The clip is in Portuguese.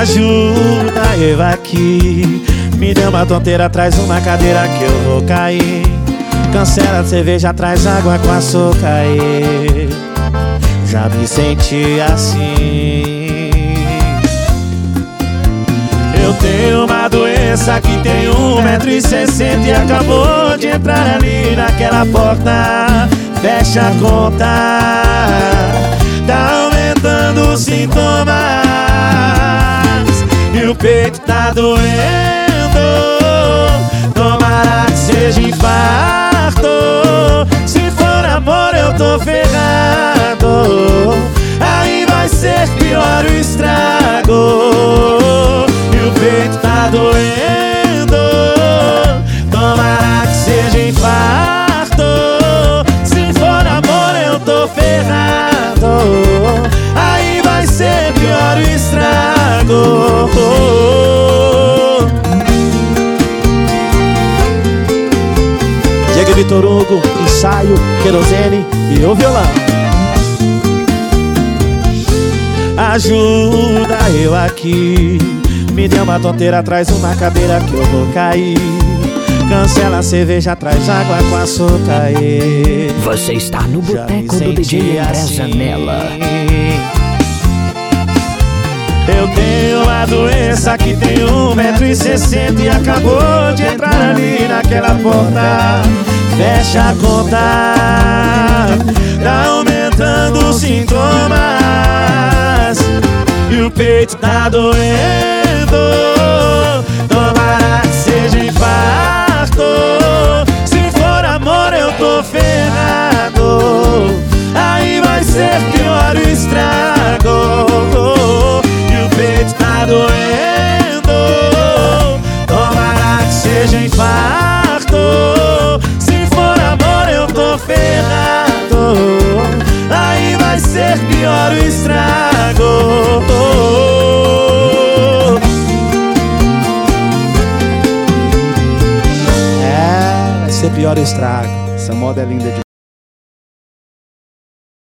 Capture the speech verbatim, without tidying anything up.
Ajuda eu aqui, me dê uma tonteira, traz uma cadeira que eu vou cair. Cancela a cerveja, traz água com açúcar e... já me senti assim. Eu tenho uma doença que tem um metro e sessenta e acabou de entrar ali naquela porta. Fecha a conta, tá aumentando os sintomas e o peito tá doendo. Tomara que seja infarto, se for amor eu tô ferrado. Aí vai ser pior o estrago e o peito tá doendo. Tomara que seja infarto, se for amor eu tô ferrado. Aí vai ser pior o estrago. Diego Vitor Hugo, ensaio, querosene e o violão. Ajuda eu aqui, me dê uma tonteira, traz uma cadeira que eu vou cair. Cancela a cerveja, traz água com açúcar e... Você está no boteco do D J André Zanella. Eu tenho uma doença que tem um metro e sessenta e acabou de entrar ali naquela porta. Fecha a conta, tá aumentando os sintomas e o peito tá doendo. Tomara que seja infarto, se for amor eu tô ferrado. Aí vai ser pior o estrago e o peito tá doendo. Tomara que seja infarto, se for amor eu tô ferrado. Aí vai ser pior o estrago. É, vai ser pior o estrago. Essa moda é linda de